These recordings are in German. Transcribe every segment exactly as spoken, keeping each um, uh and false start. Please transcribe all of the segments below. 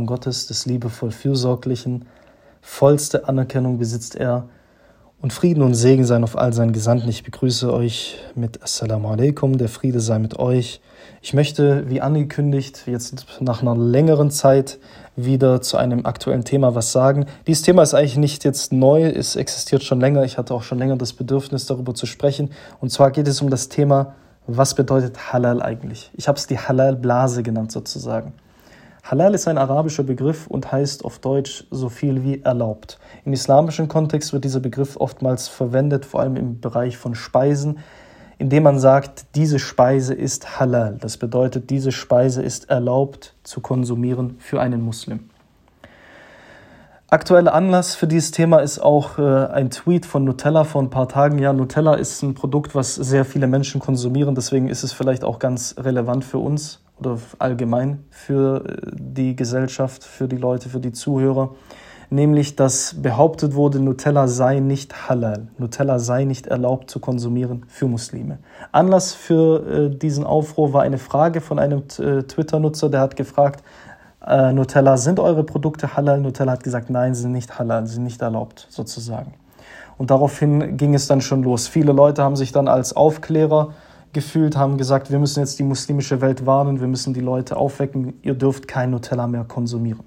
Gottes, des liebevoll Fürsorglichen. Vollste Anerkennung besitzt er. Und Frieden und Segen seien auf all seinen Gesandten. Ich begrüße euch mit Assalamu alaikum, der Friede sei mit euch. Ich möchte, wie angekündigt, jetzt nach einer längeren Zeit wieder zu einem aktuellen Thema was sagen. Dieses Thema ist eigentlich nicht jetzt neu, es existiert schon länger. Ich hatte auch schon länger das Bedürfnis, darüber zu sprechen. Und zwar geht es um das Thema, was bedeutet Halal eigentlich? Ich habe es die Halal-Blase genannt sozusagen. Halal ist ein arabischer Begriff und heißt auf Deutsch so viel wie erlaubt. Im islamischen Kontext wird dieser Begriff oftmals verwendet, vor allem im Bereich von Speisen, indem man sagt, diese Speise ist halal. Das bedeutet, diese Speise ist erlaubt zu konsumieren für einen Muslim. Aktueller Anlass für dieses Thema ist auch äh, ein Tweet von Nutella vor ein paar Tagen. Ja, Nutella ist ein Produkt, was sehr viele Menschen konsumieren, deswegen ist es vielleicht auch ganz relevant für uns oder allgemein für die Gesellschaft, für die Leute, für die Zuhörer. Nämlich, dass behauptet wurde, Nutella sei nicht halal. Nutella sei nicht erlaubt zu konsumieren für Muslime. Anlass für äh, diesen Aufruhr war eine Frage von einem äh, Twitter-Nutzer, der hat gefragt, äh, Nutella, sind eure Produkte halal? Nutella hat gesagt, nein, sie sind nicht halal, sie sind nicht erlaubt, sozusagen. Und daraufhin ging es dann schon los. Viele Leute haben sich dann als Aufklärer gefühlt, haben gesagt, wir müssen jetzt die muslimische Welt warnen, wir müssen die Leute aufwecken, ihr dürft kein Nutella mehr konsumieren.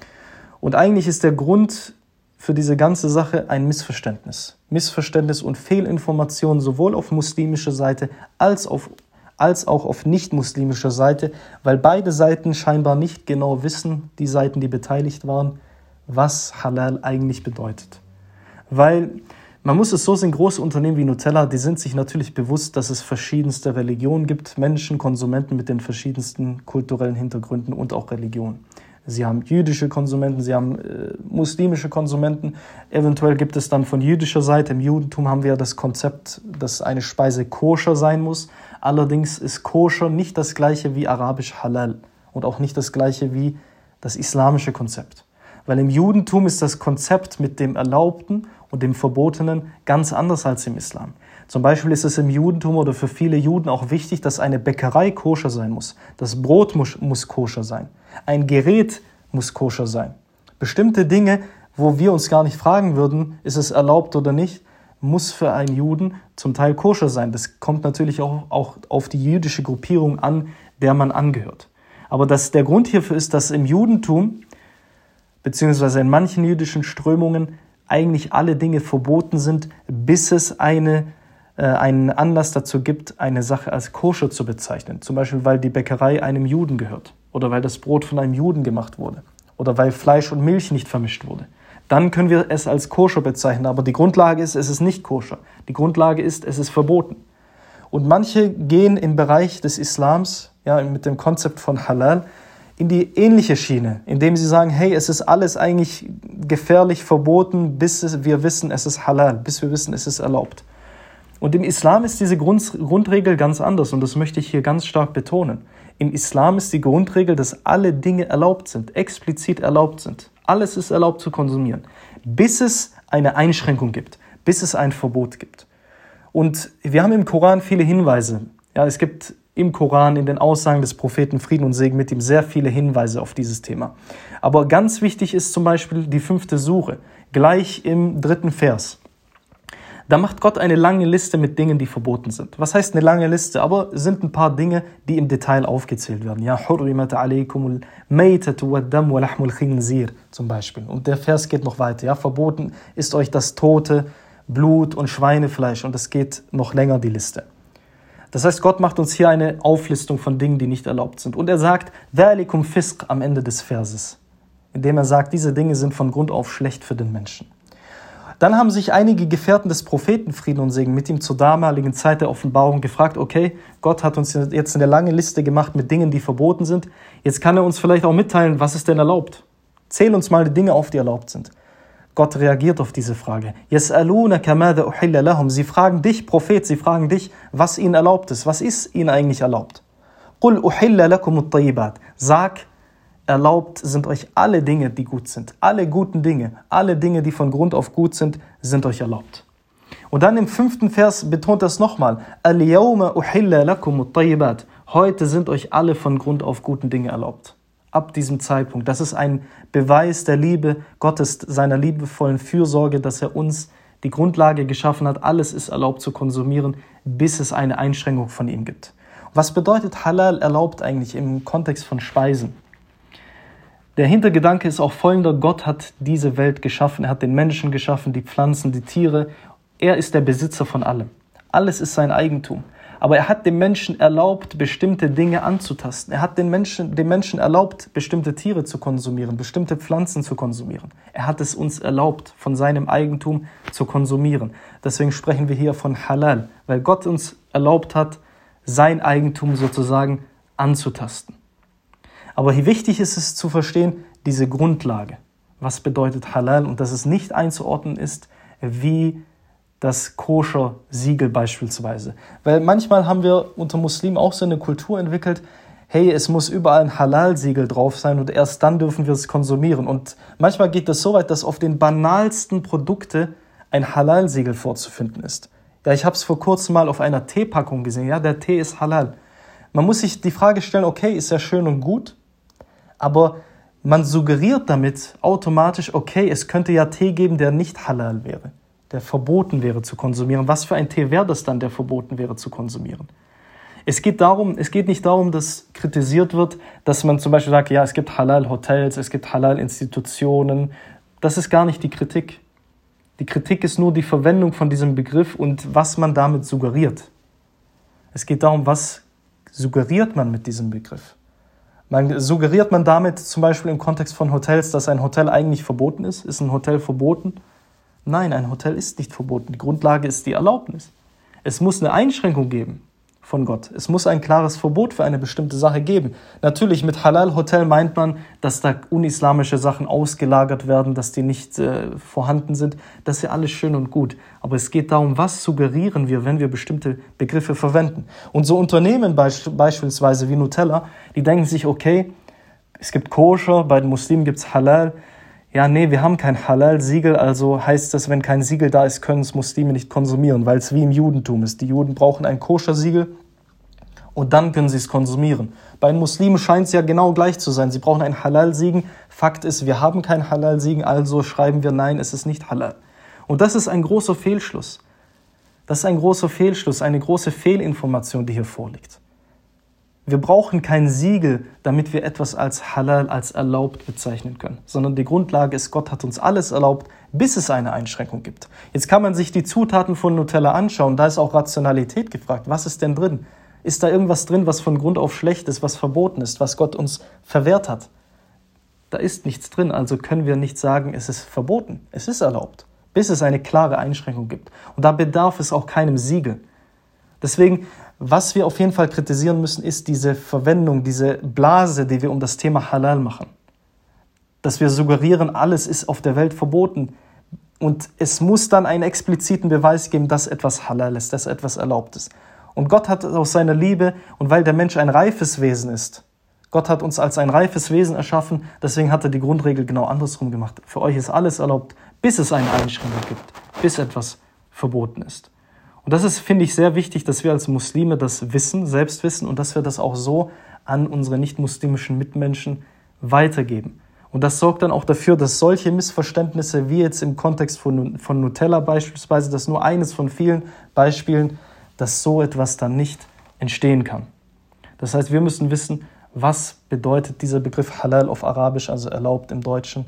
Und eigentlich ist der Grund für diese ganze Sache ein Missverständnis. Missverständnis und Fehlinformation sowohl auf muslimischer Seite als, auf, als auch auf nicht-muslimischer Seite, weil beide Seiten scheinbar nicht genau wissen, die Seiten, die beteiligt waren, was Halal eigentlich bedeutet. Weil man muss es so sehen, große Unternehmen wie Nutella, die sind sich natürlich bewusst, dass es verschiedenste Religionen gibt, Menschen, Konsumenten mit den verschiedensten kulturellen Hintergründen und auch Religionen. Sie haben jüdische Konsumenten, sie haben äh, muslimische Konsumenten. Eventuell gibt es dann von jüdischer Seite, im Judentum haben wir das Konzept, dass eine Speise koscher sein muss. Allerdings ist koscher nicht das gleiche wie arabisch halal und auch nicht das gleiche wie das islamische Konzept. Weil im Judentum ist das Konzept mit dem Erlaubten und dem Verbotenen ganz anders als im Islam. Zum Beispiel ist es im Judentum oder für viele Juden auch wichtig, dass eine Bäckerei koscher sein muss. Das Brot muss, muss koscher sein. Ein Gerät muss koscher sein. Bestimmte Dinge, wo wir uns gar nicht fragen würden, ist es erlaubt oder nicht, muss für einen Juden zum Teil koscher sein. Das kommt natürlich auch, auch auf die jüdische Gruppierung an, der man angehört. Aber das, der Grund hierfür ist, dass im Judentum, beziehungsweise in manchen jüdischen Strömungen, eigentlich alle Dinge verboten sind, bis es eine, äh, einen Anlass dazu gibt, eine Sache als koscher zu bezeichnen. Zum Beispiel, weil die Bäckerei einem Juden gehört oder weil das Brot von einem Juden gemacht wurde oder weil Fleisch und Milch nicht vermischt wurde. Dann können wir es als koscher bezeichnen, aber die Grundlage ist, es ist nicht koscher. Die Grundlage ist, es ist verboten. Und manche gehen im Bereich des Islams, ja, mit dem Konzept von Halal, in die ähnliche Schiene, indem sie sagen, hey, es ist alles eigentlich gefährlich verboten, bis es, wir wissen, es ist halal, bis wir wissen, es ist erlaubt. Und im Islam ist diese Grund, Grundregel ganz anders und das möchte ich hier ganz stark betonen. Im Islam ist die Grundregel, dass alle Dinge erlaubt sind, explizit erlaubt sind. Alles ist erlaubt zu konsumieren, bis es eine Einschränkung gibt, bis es ein Verbot gibt. Und wir haben im Koran viele Hinweise. Ja, es gibt im Koran, in den Aussagen des Propheten, Frieden und Segen mit ihm, sehr viele Hinweise auf dieses Thema. Aber ganz wichtig ist zum Beispiel die fünfte Sure, gleich im dritten Vers. Da macht Gott eine lange Liste mit Dingen, die verboten sind. Was heißt eine lange Liste? Aber es sind ein paar Dinge, die im Detail aufgezählt werden. Ja, hurrimat alaykumul maytatu waddam wa lahmul khinzir zum Beispiel. Und der Vers geht noch weiter. Ja, verboten ist euch das tote Blut und Schweinefleisch. Und es geht noch länger, die Liste. Das heißt, Gott macht uns hier eine Auflistung von Dingen, die nicht erlaubt sind. Und er sagt, ذَلِكُمْ فِسْقٌ am Ende des Verses, indem er sagt, diese Dinge sind von Grund auf schlecht für den Menschen. Dann haben sich einige Gefährten des Propheten, Frieden und Segen mit ihm, zur damaligen Zeit der Offenbarung gefragt, okay, Gott hat uns jetzt eine lange Liste gemacht mit Dingen, die verboten sind. Jetzt kann er uns vielleicht auch mitteilen, was ist denn erlaubt? Zähl uns mal die Dinge auf, die erlaubt sind. Gott reagiert auf diese Frage. يَسْأَلُونَكَ مَاذَا أُحِلَّ لَهُمْ. Sie fragen dich, Prophet, sie fragen dich, was ihnen erlaubt ist. Was ist ihnen eigentlich erlaubt? قُلْ أُحِلَّ لَكُمُ الطَّيِّبَاتِ. Sag, erlaubt sind euch alle Dinge, die gut sind. Alle guten Dinge, alle Dinge, die von Grund auf gut sind, sind euch erlaubt. Und dann im fünften Vers betont das nochmal. الْيَوْمَ أُحِلَّ لَكُمُ الطَّيِّبَاتِ. Heute sind euch alle von Grund auf guten Dinge erlaubt. Ab diesem Zeitpunkt. Das ist ein Beweis der Liebe Gottes, seiner liebevollen Fürsorge, dass er uns die Grundlage geschaffen hat. Alles ist erlaubt zu konsumieren, bis es eine Einschränkung von ihm gibt. Was bedeutet Halal erlaubt eigentlich im Kontext von Speisen? Der Hintergedanke ist auch folgender: Gott hat diese Welt geschaffen, er hat den Menschen geschaffen, die Pflanzen, die Tiere. Er ist der Besitzer von allem. Alles ist sein Eigentum. Aber er hat dem Menschen erlaubt, bestimmte Dinge anzutasten. Er hat den Menschen, dem Menschen erlaubt, bestimmte Tiere zu konsumieren, bestimmte Pflanzen zu konsumieren. Er hat es uns erlaubt, von seinem Eigentum zu konsumieren. Deswegen sprechen wir hier von Halal, weil Gott uns erlaubt hat, sein Eigentum sozusagen anzutasten. Aber hier wichtig ist es zu verstehen, diese Grundlage. Was bedeutet Halal? Und dass es nicht einzuordnen ist, wie das Koscher-Siegel beispielsweise. Weil manchmal haben wir unter Muslimen auch so eine Kultur entwickelt, hey, es muss überall ein Halal-Siegel drauf sein und erst dann dürfen wir es konsumieren. Und manchmal geht das so weit, dass auf den banalsten Produkte ein Halal-Siegel vorzufinden ist. Ja, ich habe es vor kurzem mal auf einer Teepackung gesehen. Ja, der Tee ist halal. Man muss sich die Frage stellen, okay, ist ja schön und gut, aber man suggeriert damit automatisch, okay, es könnte ja Tee geben, der nicht halal wäre, der verboten wäre zu konsumieren. Was für ein Tee wäre das dann, der verboten wäre zu konsumieren? Es geht darum, es geht nicht darum, dass kritisiert wird, dass man zum Beispiel sagt, ja, es gibt Halal-Hotels, es gibt Halal-Institutionen. Das ist gar nicht die Kritik. Die Kritik ist nur die Verwendung von diesem Begriff und was man damit suggeriert. Es geht darum, was suggeriert man mit diesem Begriff. Man, suggeriert man damit zum Beispiel im Kontext von Hotels, dass ein Hotel eigentlich verboten ist? Ist ein Hotel verboten? Nein, ein Hotel ist nicht verboten. Die Grundlage ist die Erlaubnis. Es muss eine Einschränkung geben von Gott. Es muss ein klares Verbot für eine bestimmte Sache geben. Natürlich, mit Halal-Hotel meint man, dass da unislamische Sachen ausgelagert werden, dass die nicht äh, vorhanden sind. Das ist ja alles schön und gut. Aber es geht darum, was suggerieren wir, wenn wir bestimmte Begriffe verwenden. Und so Unternehmen beisp- beispielsweise wie Nutella, die denken sich, okay, es gibt Koscher, bei den Muslimen gibt es Halal. Ja, nee, wir haben kein Halal-Siegel, also heißt das, wenn kein Siegel da ist, können es Muslime nicht konsumieren, weil es wie im Judentum ist. Die Juden brauchen ein Koscher-Siegel und dann können sie es konsumieren. Bei den Muslimen scheint es ja genau gleich zu sein. Sie brauchen ein Halal-Siegel. Fakt ist, wir haben kein Halal-Siegel, also schreiben wir, nein, es ist nicht Halal. Und das ist ein großer Fehlschluss. Das ist ein großer Fehlschluss, eine große Fehlinformation, die hier vorliegt. Wir brauchen kein Siegel, damit wir etwas als halal, als erlaubt bezeichnen können, sondern die Grundlage ist, Gott hat uns alles erlaubt, bis es eine Einschränkung gibt. Jetzt kann man sich die Zutaten von Nutella anschauen, da ist auch Rationalität gefragt. Was ist denn drin? Ist da irgendwas drin, was von Grund auf schlecht ist, was verboten ist, was Gott uns verwehrt hat? Da ist nichts drin, also können wir nicht sagen, es ist verboten. Es ist erlaubt, bis es eine klare Einschränkung gibt. Und da bedarf es auch keinem Siegel. Deswegen, was wir auf jeden Fall kritisieren müssen, ist diese Verwendung, diese Blase, die wir um das Thema Halal machen. Dass wir suggerieren, alles ist auf der Welt verboten. Und es muss dann einen expliziten Beweis geben, dass etwas halal ist, dass etwas erlaubt ist. Und Gott hat aus seiner Liebe, und weil der Mensch ein reifes Wesen ist, Gott hat uns als ein reifes Wesen erschaffen, deswegen hat er die Grundregel genau andersrum gemacht. Für euch ist alles erlaubt, bis es eine Einschränkung gibt, bis etwas verboten ist. Und das ist, finde ich, sehr wichtig, dass wir als Muslime das wissen, selbst wissen und dass wir das auch so an unsere nicht-muslimischen Mitmenschen weitergeben. Und das sorgt dann auch dafür, dass solche Missverständnisse, wie jetzt im Kontext von, von Nutella beispielsweise, das ist nur eines von vielen Beispielen, dass so etwas dann nicht entstehen kann. Das heißt, wir müssen wissen, was bedeutet dieser Begriff Halal auf Arabisch, also erlaubt im Deutschen.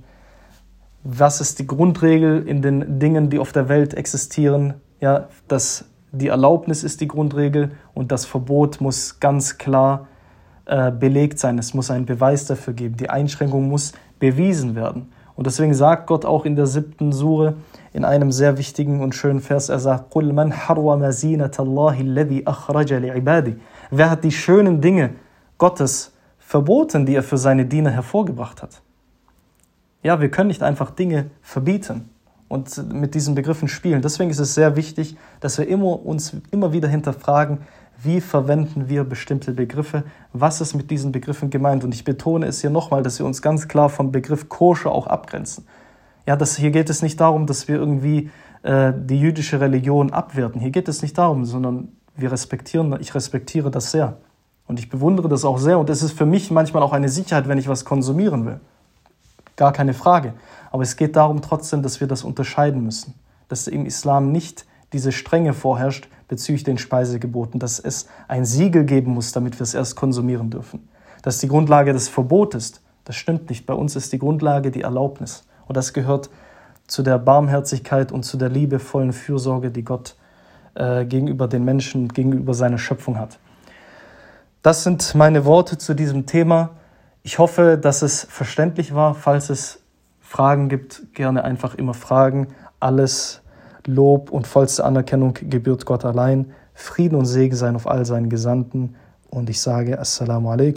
Was ist die Grundregel in den Dingen, die auf der Welt existieren? Ja, das, die Erlaubnis ist die Grundregel und das Verbot muss ganz klar äh, belegt sein. Es muss einen Beweis dafür geben. Die Einschränkung muss bewiesen werden. Und deswegen sagt Gott auch in der siebten Sure in einem sehr wichtigen und schönen Vers, er sagt, قُلْ مَنْ حَرَّمَ زِينَةَ اللَّهِ الَّذِي أَخْرَجَ لِعِبَادِهِ. Wer hat die schönen Dinge Gottes verboten, die er für seine Diener hervorgebracht hat? Ja, wir können nicht einfach Dinge verbieten und mit diesen Begriffen spielen. Deswegen ist es sehr wichtig, dass wir immer, uns immer wieder hinterfragen, wie verwenden wir bestimmte Begriffe, was ist mit diesen Begriffen gemeint. Und ich betone es hier nochmal, dass wir uns ganz klar vom Begriff Koscher auch abgrenzen. Ja, das, hier geht es nicht darum, dass wir irgendwie äh, die jüdische Religion abwerten. Hier geht es nicht darum, sondern wir respektieren, ich respektiere das sehr. Und ich bewundere das auch sehr. Und es ist für mich manchmal auch eine Sicherheit, wenn ich was konsumieren will. Gar keine Frage. Aber es geht darum trotzdem, dass wir das unterscheiden müssen. Dass im Islam nicht diese Strenge vorherrscht bezüglich den Speisegeboten. Dass es ein Siegel geben muss, damit wir es erst konsumieren dürfen. Dass die Grundlage des Verbotes ist. Das stimmt nicht. Bei uns ist die Grundlage die Erlaubnis. Und das gehört zu der Barmherzigkeit und zu der liebevollen Fürsorge, die Gott äh, gegenüber den Menschen, gegenüber seiner Schöpfung hat. Das sind meine Worte zu diesem Thema. Ich hoffe, dass es verständlich war. Falls es Fragen gibt, gerne einfach immer fragen. Alles Lob und vollste Anerkennung gebührt Gott allein. Frieden und Segen seien auf all seinen Gesandten. Und ich sage Assalamu alaikum.